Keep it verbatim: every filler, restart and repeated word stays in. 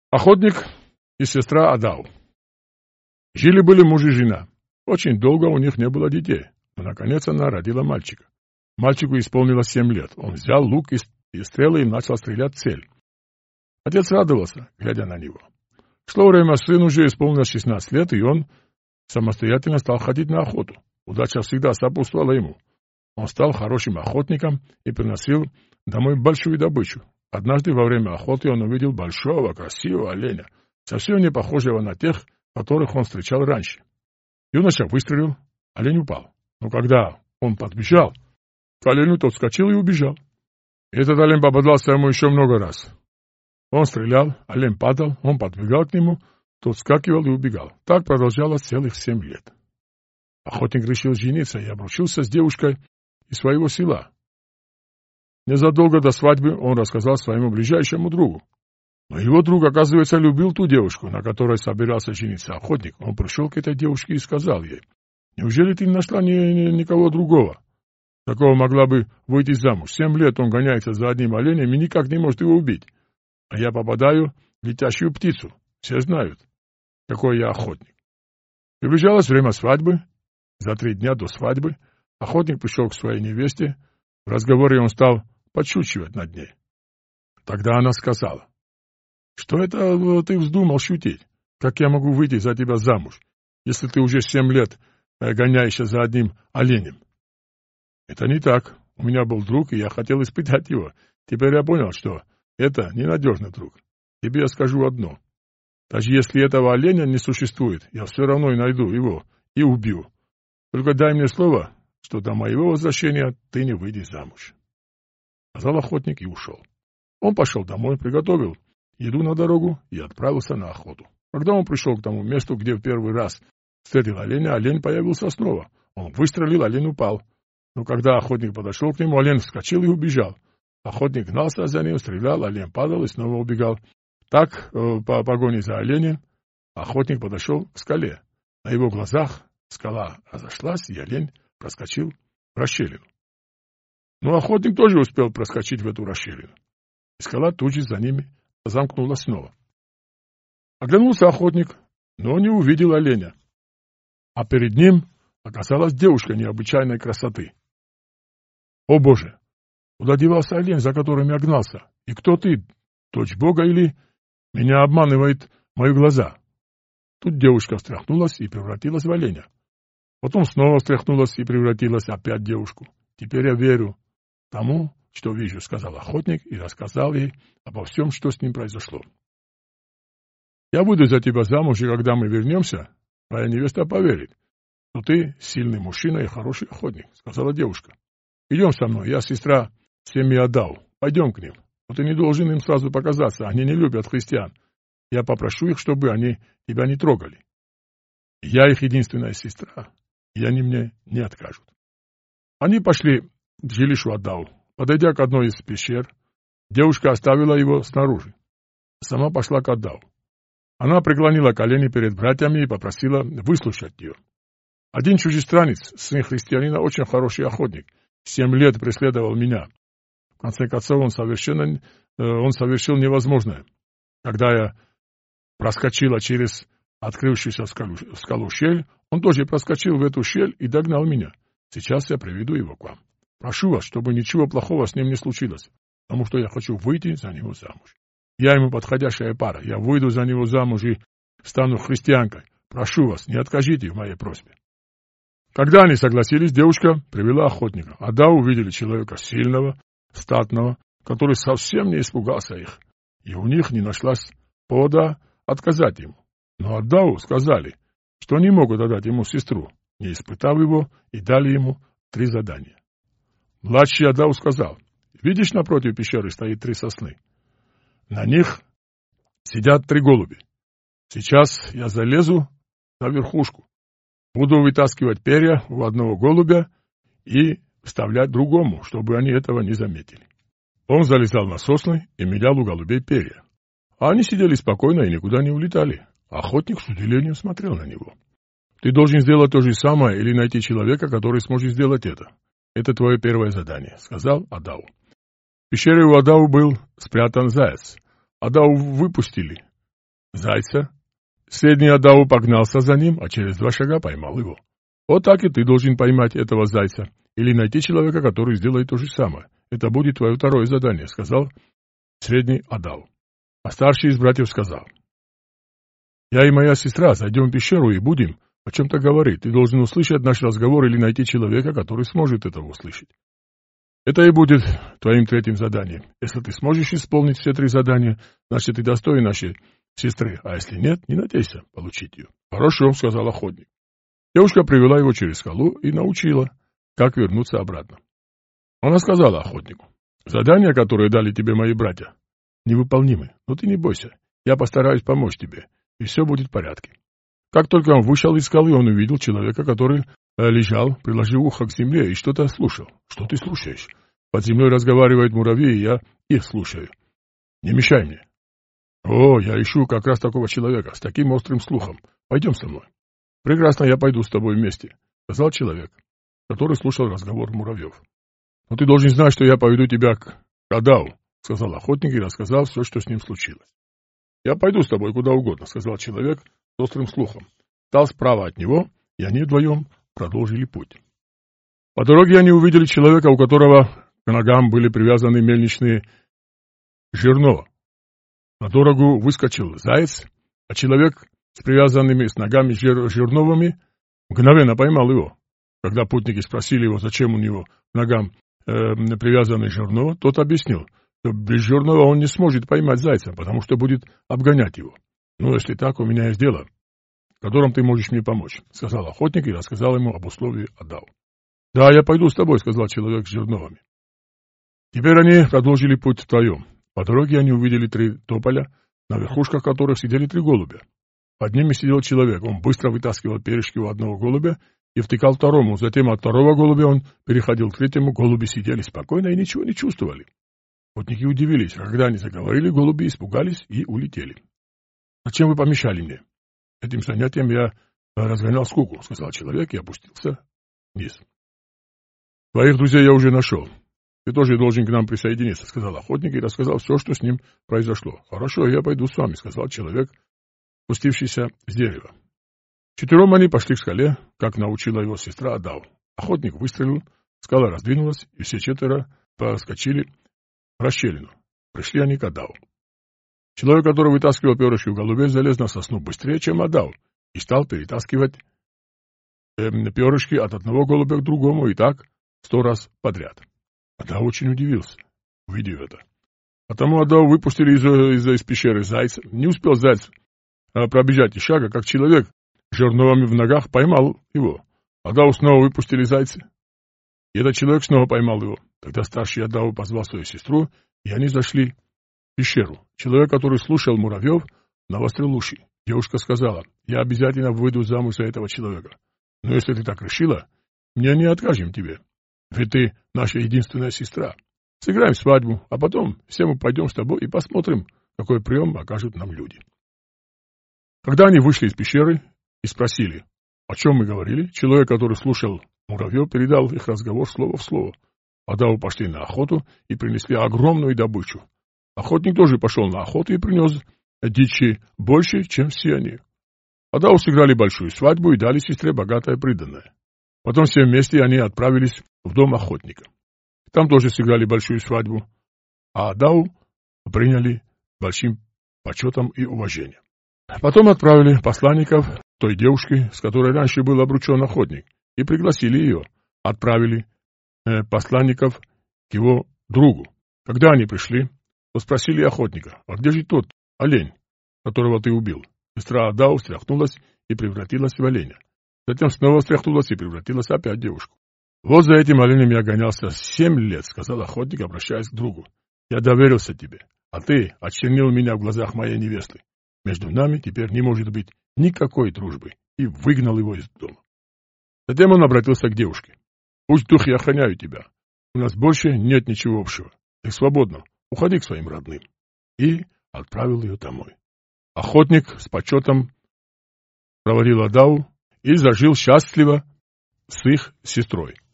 Охотник и сестра Адау. Жили-были муж и жена. Очень долго у них не было детей, но наконец она родила мальчика. Мальчику исполнилось семь лет. Он взял лук и, и стрелы и начал стрелять в цель. Отец радовался, глядя на него. Шло время, сын уже исполнилось шестнадцать лет, и он самостоятельно стал ходить на охоту. Удача всегда сопутствовала ему. Он стал хорошим охотником и приносил домой большую добычу. Однажды во время охоты он увидел большого, красивого оленя, совсем не похожего на тех, которых он встречал раньше. Юноша выстрелил, олень упал. Но когда он подбежал к оленю, тот вскочил и убежал. Этот олень попадался ему еще много раз. Он стрелял, олень падал, он подбегал к нему, тот вскакивал и убегал. Так продолжалось целых семь лет. Охотник решил жениться и обручился с девушкой из своего села. Незадолго до свадьбы он рассказал своему ближайшему другу. Но его друг, оказывается, любил ту девушку, на которой собирался жениться охотник. Он пришел к этой девушке и сказал ей: «Неужели ты не нашла ни, ни, никого другого? Такого могла бы выйти замуж. Семь лет он гоняется за одним оленем и никак не может его убить. А я попадаю в летящую птицу. Все знают, какой я охотник». Приближалось время свадьбы. За три дня до свадьбы охотник пришел к своей невесте. В разговоре он стал подшучивать над ней. Тогда она сказала: «Что это ты вздумал шутить? Как я могу выйти за тебя замуж, если ты уже семь лет гоняешься за одним оленем?» «Это не так. У меня был друг, и я хотел испытать его. Теперь я понял, что это ненадежный друг. Тебе я скажу одно. Даже если этого оленя не существует, я все равно и найду его и убью. Только дай мне слово, что до моего возвращения ты не выйдешь замуж», — сказал охотник и ушел. Он пошел домой, приготовил еду на дорогу и отправился на охоту. Когда он пришел к тому месту, где в первый раз встретил оленя, олень появился снова. Он выстрелил, олень упал. Но когда охотник подошел к нему, олень вскочил и убежал. Охотник гнался за ним, стрелял, олень падал и снова убегал. Так, э, по погоне за оленем, охотник подошел к скале. На его глазах скала разошлась, и олень проскочил в расщелину. Но охотник тоже успел проскочить в эту расщелину. И скала тут же за ними замкнулась снова. Оглянулся охотник, но не увидел оленя. А перед ним оказалась девушка необычайной красоты. «О Боже! Куда девался олень, за которым я гнался? И кто ты, дочь Бога, или меня обманывает мои глаза?» Тут девушка встряхнулась и превратилась в оленя. Потом снова встряхнулась и превратилась опять в девушку. «Теперь я верю тому, что вижу», — сказал охотник и рассказал ей обо всем, что с ним произошло. «Я выйду за тебя замуж, и когда мы вернемся, твоя невеста поверит, что ты сильный мужчина и хороший охотник», — сказала девушка. «Идем со мной, я сестра семьи Адау. Пойдем к ним. Но ты не должен им сразу показаться, они не любят христиан. Я попрошу их, чтобы они тебя не трогали. Я их единственная сестра, и они мне не откажут». Они пошли к жилищу Адау. Подойдя к одной из пещер, девушка оставила его снаружи. Сама пошла к Адау. Она преклонила колени перед братьями и попросила выслушать ее. «Один чужестранец, сын христианина, очень хороший охотник. Семь лет преследовал меня. В конце концов, он, совершенно, он совершил невозможное. Когда я проскочила через открывшуюся в скалу, в скалу щель, он тоже проскочил в эту щель и догнал меня. Сейчас я приведу его к вам. Прошу вас, чтобы ничего плохого с ним не случилось, потому что я хочу выйти за него замуж. Я ему подходящая пара. Я выйду за него замуж и стану христианкой. Прошу вас, не откажите в моей просьбе». Когда они согласились, девушка привела охотника. Адау увидели человека сильного, статного, который совсем не испугался их, и у них не нашлась повода отказать ему. Но Адау сказали, что не могут отдать ему сестру, не испытав его, и дали ему три задания. Младший Адау сказал: «Видишь, напротив пещеры стоит три сосны. На них сидят три голуби. Сейчас я залезу на верхушку, буду вытаскивать перья у одного голубя и вставлять другому, чтобы они этого не заметили». Он залезал на сосны и менял у голубей перья. А они сидели спокойно и никуда не улетали. Охотник с удивлением смотрел на него. «Ты должен сделать то же самое или найти человека, который сможет сделать это. Это твое первое задание», — сказал Адау. В пещере у Адау был спрятан заяц. Адау выпустили зайца. Средний Адау погнался за ним, а через два шага поймал его. Вот так и ты должен поймать этого зайца, или найти человека, который сделает то же самое. Это будет твое второе задание, сказал средний Адау. А старший из братьев сказал: я и моя сестра зайдем в пещеру и будем о чем-то говорить. Ты должен услышать наш разговор или найти человека, который сможет этого услышать. Это и будет твоим третьим заданием. Если ты сможешь исполнить все три задания, значит, ты достоин нашей сестры, а если нет, не надейся получить ее. Хорошо, сказал охотник. Девушка привела его через скалу и научила, как вернуться обратно. Она сказала охотнику: задания, которые дали тебе мои братья, невыполнимы, но ты не бойся, я постараюсь помочь тебе, и все будет в порядке. Как только он вышел из скалы, он увидел человека, который лежал, приложив ухо к земле, и что-то слушал. Что ты слушаешь? Под землей разговаривают муравьи, и я их слушаю. Не мешай мне. О, я ищу как раз такого человека, с таким острым слухом. Пойдем со мной. Прекрасно, я пойду с тобой вместе, сказал человек, который слушал разговор муравьев. Но ты должен знать, что я поведу тебя к Адау, сказал охотник и рассказал все, что с ним случилось. Я пойду с тобой куда угодно, сказал человек с острым слухом. Стал справа от него, и они вдвоем продолжили путь. По дороге они увидели человека, у которого к ногам были привязаны мельничные жернова. На дорогу выскочил заяц, а человек с привязанными с ногами жер... жерновами мгновенно поймал его. Когда путники спросили его, зачем у него к ногам э, привязаны жернова, тот объяснил, что без жернова он не сможет поймать зайца, потому что будет обгонять его. Ну, если так, у меня есть дело, в котором ты можешь мне помочь, сказал охотник и рассказал ему об условии Адау. Да, я пойду с тобой, сказал человек с жерновами. Теперь они продолжили путь вдвоем. По дороге они увидели три тополя, на верхушках которых сидели три голубя. Под ними сидел человек, он быстро вытаскивал перышки у одного голубя и втыкал второму, затем от второго голубя он переходил к третьему, голуби сидели спокойно и ничего не чувствовали. Путники удивились, когда они заговорили, голуби испугались и улетели. «Зачем вы помешали мне? Этим занятием я разгонял скуку», — сказал человек и опустился вниз. «Твоих друзей я уже нашел. Ты тоже должен к нам присоединиться», — сказал охотник и рассказал все, что с ним произошло. «Хорошо, я пойду с вами», — сказал человек, спустившийся с дерева. Четвером они пошли к скале, как научила его сестра Адау. Охотник выстрелил, скала раздвинулась, и все четверо поскочили в расщелину. Пришли они к Адау. Человек, который вытаскивал перышки у голубей, залез на сосну быстрее, чем Адау, и стал перетаскивать э, перышки от одного голубя к другому, и так сто раз подряд. Адау очень удивился, увидев это. Потому Адау выпустили из, из, из пещеры зайца. Не успел заяц а, пробежать и шага, как человек с жерновами в ногах поймал его. Адау снова выпустили зайца, и этот человек снова поймал его. Тогда старший Адау позвал свою сестру, и они зашли в пещеру. Человек, который слушал муравьев, навострил уши. Девушка сказала: «Я обязательно выйду замуж за этого человека. Но если ты так решила, мне не откажем тебе. Ведь ты наша единственная сестра. Сыграем свадьбу, а потом все мы пойдем с тобой и посмотрим, какой прием окажут нам люди». Когда они вышли из пещеры и спросили, о чем мы говорили, человек, который слушал муравьев, передал их разговор слово в слово. Адау пошли на охоту и принесли огромную добычу. Охотник тоже пошел на охоту и принес дичи больше, чем все они. Адау сыграли большую свадьбу и дали сестре богатое приданое. Потом все вместе они отправились в дом охотника. Там тоже сыграли большую свадьбу, а Адау приняли большим почетом и уважением. Потом отправили посланников той девушки, с которой раньше был обручен охотник, и пригласили ее. Отправили э, посланников к его другу. Когда они пришли, то спросили охотника: «А где же тот олень, которого ты убил?» Сестра Адау встряхнулась и превратилась в оленя. Затем снова встряхнулась и превратилась опять в девушку. «Вот за этим оленем я гонялся семь лет», — сказал охотник, обращаясь к другу. «Я доверился тебе, а ты очернил меня в глазах моей невесты. Между нами теперь не может быть никакой дружбы», и выгнал его из дома. Затем он обратился к девушке: «Пусть духи охраняют тебя. У нас больше нет ничего общего. Ты свободна. Уходи к своим родным». И отправил ее домой. Охотник с почетом проводил Адау и зажил счастливо с их сестрой.